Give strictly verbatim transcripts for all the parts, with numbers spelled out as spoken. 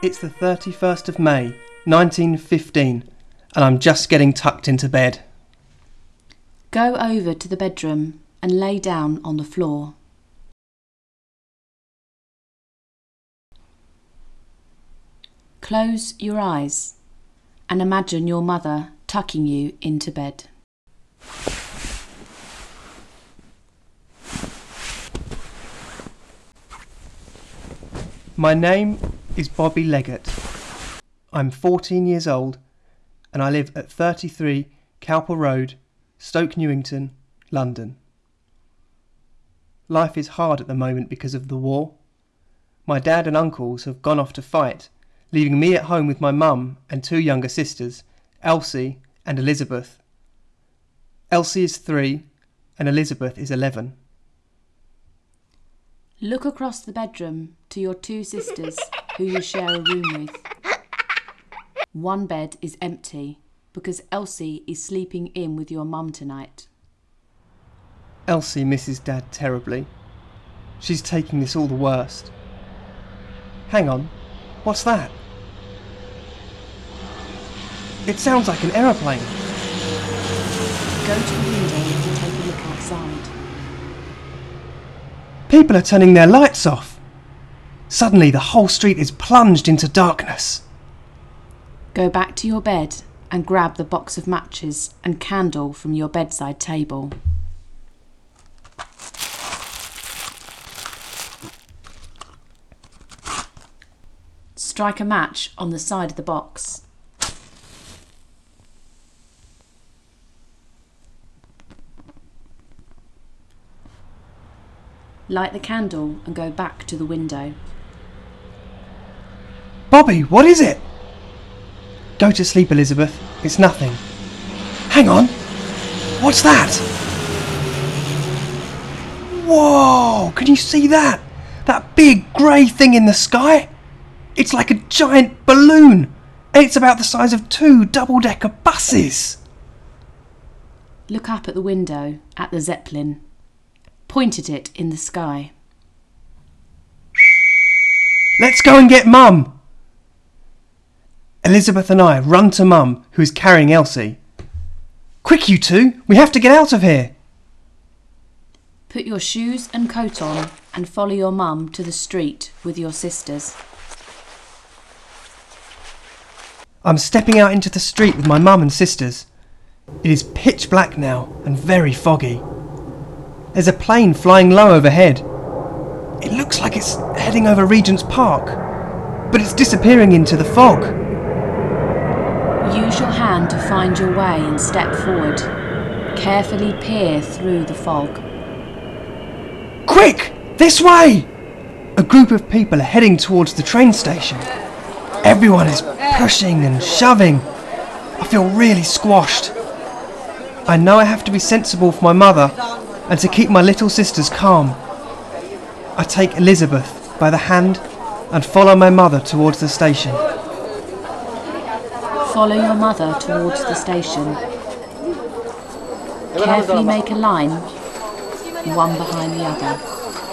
It's the thirty-first of May, nineteen fifteen, and I'm just getting tucked into bed. Go over to the bedroom and lay down on the floor. Close your eyes and imagine your mother tucking you into bed. My name is Bobby Leggett. I'm fourteen years old and I live at thirty-three Cowper Road, Stoke Newington, London. Life is hard at the moment because of the war. My dad and uncles have gone off to fight, leaving me at home with my mum and two younger sisters, Elsie and Elizabeth. Elsie is three and Elizabeth is eleven. Look across the bedroom to your two sisters who you share a room with. One bed is empty because Elsie is sleeping in with your mum tonight. Elsie misses Dad terribly. She's taking this all the worst. Hang on, what's that? It sounds like an aeroplane. Go to the window and take a look outside. People are turning their lights off. Suddenly the whole street is plunged into darkness. Go back to your bed and grab the box of matches and candle from your bedside table. Strike a match on the side of the box. Light the candle and go back to the window. Bobby, what is it? Go to sleep, Elizabeth. It's nothing. Hang on. What's that? Whoa! Can you see that? That big grey thing in the sky? It's like a giant balloon, and it's about the size of two double-decker buses. Look up at the window at the Zeppelin. Point at it in the sky. Let's go and get Mum. Elizabeth and I run to Mum, who is carrying Elsie. Quick, you two, we have to get out of here. Put your shoes and coat on and follow your mum to the street with your sisters. I'm stepping out into the street with my mum and sisters. It is pitch black now and very foggy. There's a plane flying low overhead. It looks like it's heading over Regent's Park, but it's disappearing into the fog. Use your hand to find your way and step forward. Carefully peer through the fog. Quick! This way! A group of people are heading towards the train station. Everyone is pushing and shoving. I feel really squashed. I know I have to be sensible for my mother and to keep my little sisters calm. I take Elizabeth by the hand and follow my mother towards the station. Follow your mother towards the station. Carefully make a line, one behind the other.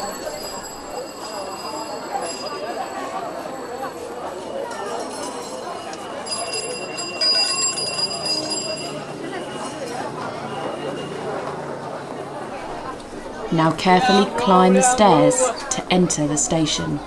Now carefully climb the stairs to enter the station.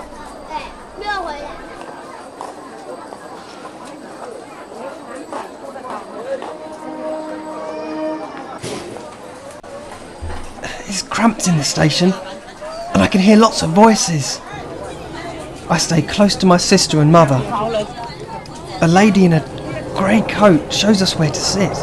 It's cramped in the station, and I can hear lots of voices. I stay close to my sister and mother. A lady in a grey coat shows us where to sit.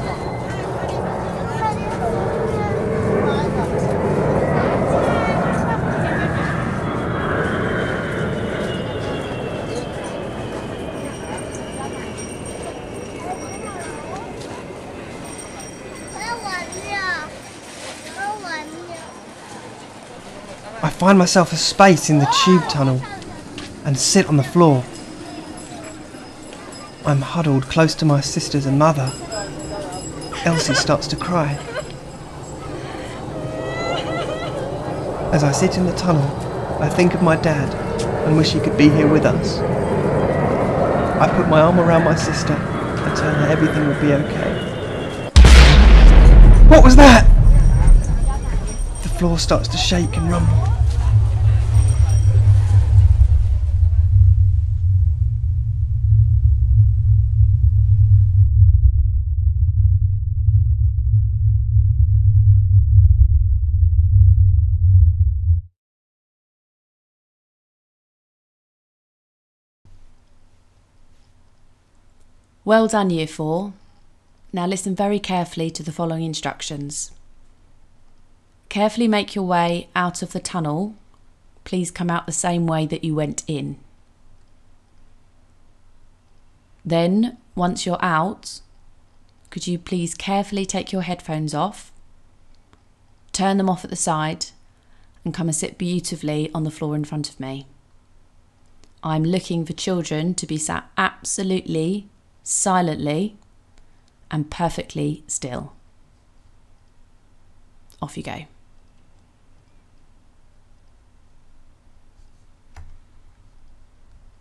I find myself a space in the tube tunnel and sit on the floor. I'm huddled close to my sisters and mother. Elsie starts to cry. As I sit in the tunnel, I think of my dad and wish he could be here with us. I put my arm around my sister and tell her everything will be okay. What was that? The floor starts to shake and rumble. Well done, Year four. Now listen very carefully to the following instructions. Carefully make your way out of the tunnel. Please come out the same way that you went in. Then, once you're out, could you please carefully take your headphones off, turn them off at the side, and come and sit beautifully on the floor in front of me. I'm looking for children to be sat absolutely silently and perfectly still. Off you go.